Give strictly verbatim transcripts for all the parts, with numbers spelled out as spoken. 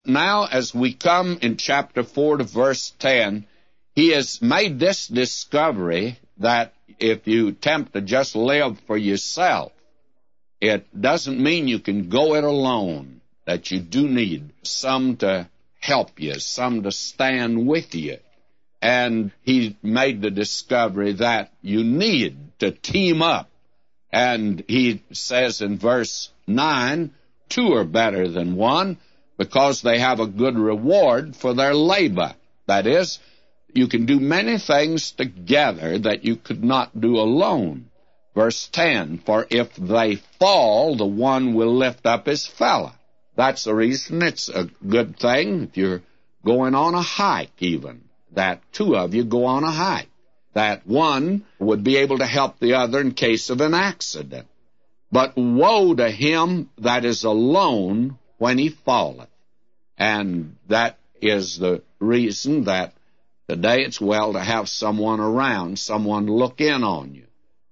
now as we come in chapter four to verse ten, he has made this discovery that if you attempt to just live for yourself, it doesn't mean you can go it alone, that you do need some to help you, some to stand with you. And he made the discovery that you need to team up. And he says in verse nine, two are better than one because they have a good reward for their labor. That is, you can do many things together that you could not do alone. Verse ten, for if they fall, the one will lift up his fellow. That's the reason it's a good thing if you're going on a hike even, that two of you go on a hike, that one would be able to help the other in case of an accident. But woe to him that is alone when he falleth. And that is the reason that today it's well to have someone around, someone look in on you.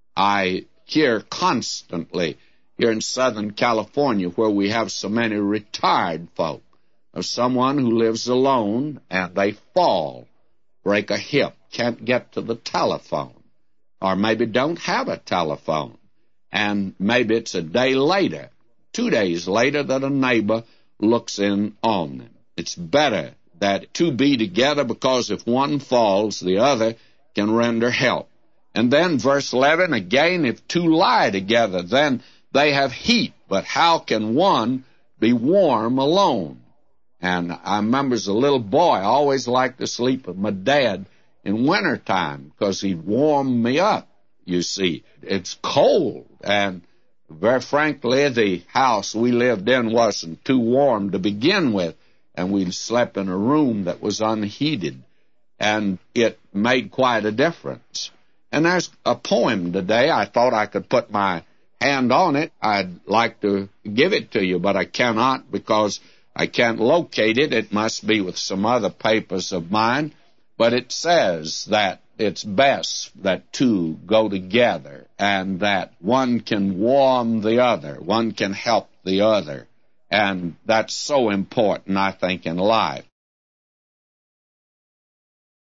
I hear constantly here in Southern California, where we have so many retired folk, of someone who lives alone and they fall, break a hip, can't get to the telephone, or maybe don't have a telephone, and maybe it's a day later, two days later, that a neighbor looks in on them. It's better that two be together, because if one falls, the other can render help. And then verse eleven, again, if two lie together, then they have heat, but how can one be warm alone? And I remember as a little boy, I always liked to sleep with my dad in wintertime because he'd warm me up, you see. It's cold, and very frankly, the house we lived in wasn't too warm to begin with, and we slept in a room that was unheated, and it made quite a difference. And there's a poem today. I thought I could put my hand on it. I'd like to give it to you, but I cannot because I can't locate it. It must be with some other papers of mine. But it says that it's best that two go together and that one can warm the other, one can help the other. And that's so important, I think, in life.